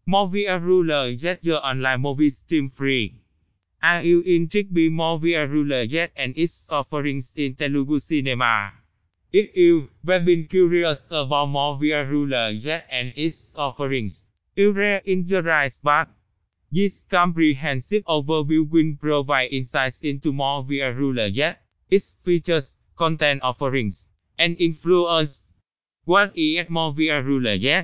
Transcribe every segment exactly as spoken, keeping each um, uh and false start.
Movie Ruler Jet your online movie stream free. Are you intrigued by Movie Ruler Jet and its offerings in Telugu cinema? If you have been curious about Movie Ruler Jet and its offerings, you're in the right spot. This comprehensive overview will provide insights into Movie Ruler Jet, its features, content offerings, and influence. What is Movie Ruler Jet?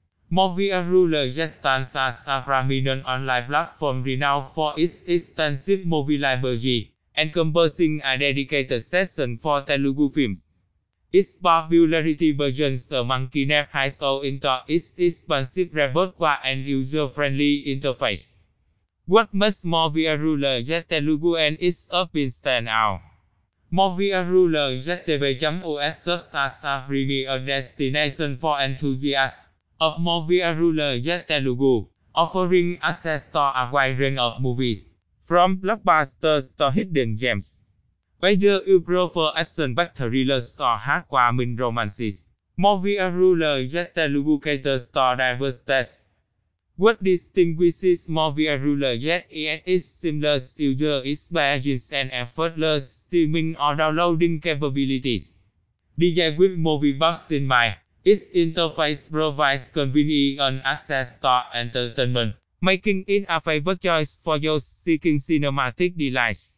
Movie Ruler Jet stands as a prominent online platform renowned for its extensive movie library, encompassing a dedicated section for Telugu films. Its popularity burgeons among kidnap has owed into its expansive repertoire and user-friendly interface. What makes Movie Ruler Jet Telugu and its appeal stand out? Movie Ruler Jet T V dot U S serves as a premier destination for enthusiasts of Movie Ruler Jet Telugu, offering access to a wide range of movies, from blockbusters to hidden gems. Whether you prefer action-packed thrillers or heartwarming romances, Movie Ruler Jet Telugu caters to diverse tastes. What distinguishes Movie Ruler Jet is its seamless user experience and effortless streaming or downloading capabilities. Designed with movie buffs in mind, its interface provides convenient access to entertainment, making it a favorite choice for those seeking cinematic delights.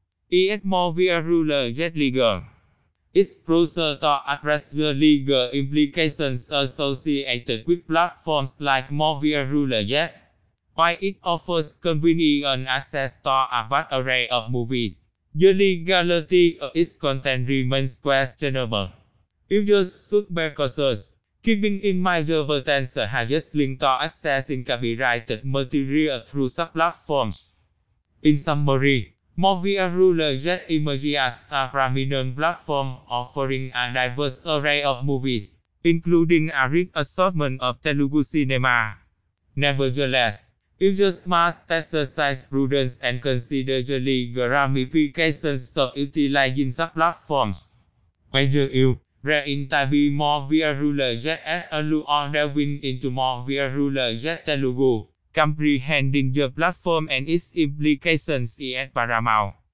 Is Movie Ruler Jet legal? It's crucial to address the legal implications associated with platforms like Movie Ruler Jet. While it offers convenient access to a vast array of movies, the legality of its content remains questionable. Users should be cautious, keeping in mind the potential hazards linked to accessing copyrighted material through such platforms. In summary, Movie Ruler Jet emerges as a prominent platform offering a diverse array of movies, including a rich assortment of Telugu cinema. Nevertheless, users must exercise prudence and consider the legal ramifications of utilizing such platforms. Whether you are into Movie Ruler Jet Telugu or delving into Movie Ruler Jet Telugu, comprehending the platform and its implications is paramount.